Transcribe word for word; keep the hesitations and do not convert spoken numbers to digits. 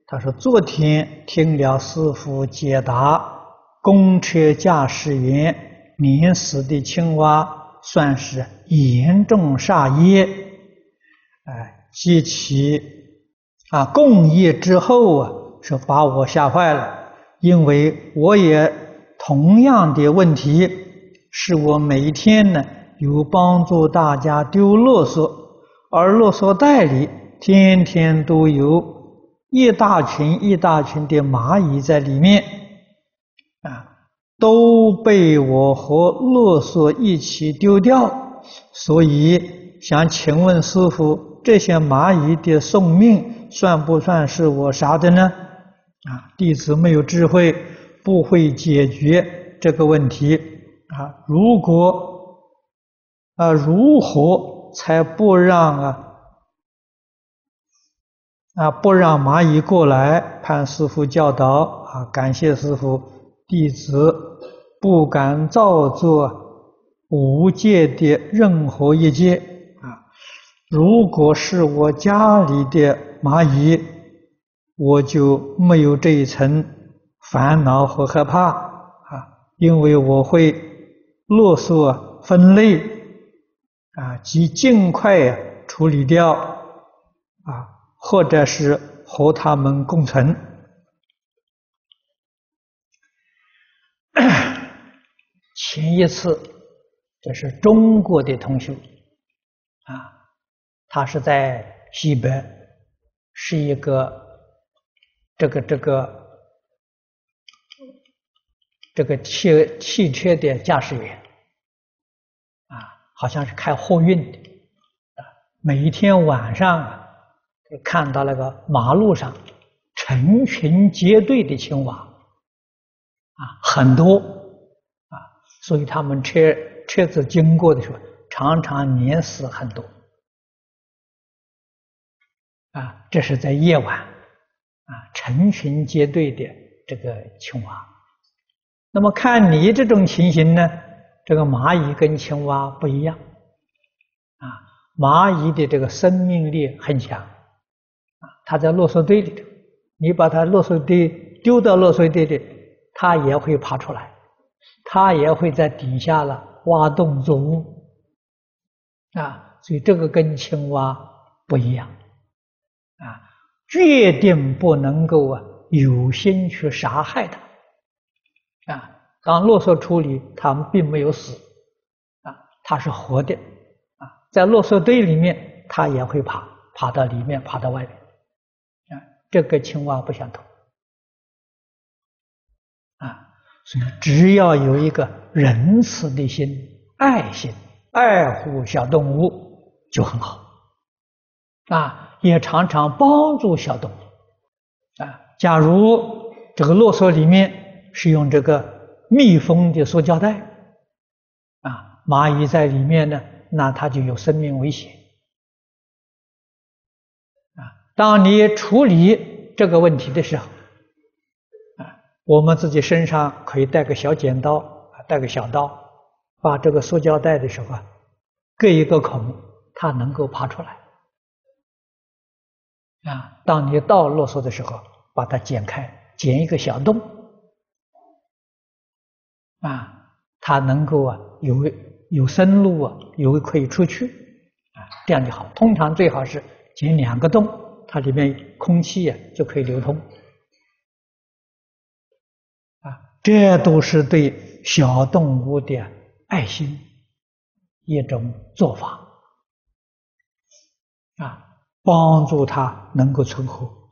他说昨天听了师父解答公车驾驶员碾死的青蛙算是严重杀业，哎，激起啊共业之后啊，是把我吓坏了，因为我也同样的问题，是我每天呢有帮助大家丢垃圾，而垃圾袋里天天都有一大群一大群的蚂蚁在里面，啊，都被我和垃圾一起丢掉，所以想请问师父，这些蚂蚁的送命算不算是我杀的呢？啊，弟子没有智慧，不会解决这个问题啊。如果啊，如何才不让啊？啊，不让蚂蚁过来，盼师父教导啊！感谢师父，弟子不敢造作五戒的任何一戒啊。如果是我家里的蚂蚁，我就没有这一层烦恼和害怕啊，因为我会垃圾分类啊，及尽快处理掉啊。或者是和他们共存。前一次，这是中国的同学啊，他是在西北，是一个这个这个这个汽汽车的驾驶员啊，好像是开货运的啊，每一天晚上啊。看到那个马路上成群结队的青蛙啊，很多啊，所以他们车车子经过的时候，常常碾死很多啊。这是在夜晚啊，成群结队的这个青蛙。那么看你这种情形呢，这个蚂蚁跟青蛙不一样啊，蚂蚁的这个生命力很强。它在垃圾堆里头，你把它垃圾堆丢到垃圾堆里，它也会爬出来，它也会在底下了挖洞做窝啊，所以这个跟青蛙不一样啊，决定不能够啊有心去杀害它啊。当垃圾处理，它们并没有死啊，它是活的啊，在垃圾堆里面，它也会爬，爬到里面，爬到外面。这个青蛙不相同啊，所以只要有一个仁慈的心、爱心，爱护小动物就很好啊，也常常帮助小动物啊。假如这个垃圾里面是用这个密封的塑胶袋啊，蚂蚁在里面呢，那它就有生命危险。当你处理这个问题的时候，啊，我们自己身上可以带个小剪刀，带个小刀，把这个塑胶袋的时候啊，割一个孔，它能够爬出来。啊，当你倒垃圾的时候，把它剪开，剪一个小洞，啊，它能够啊有有生路啊，有可以出去，啊，这样就好。通常最好是剪两个洞。它里面空气啊就可以流通，啊，这都是对小动物的爱心一种做法，啊，帮助它能够存活。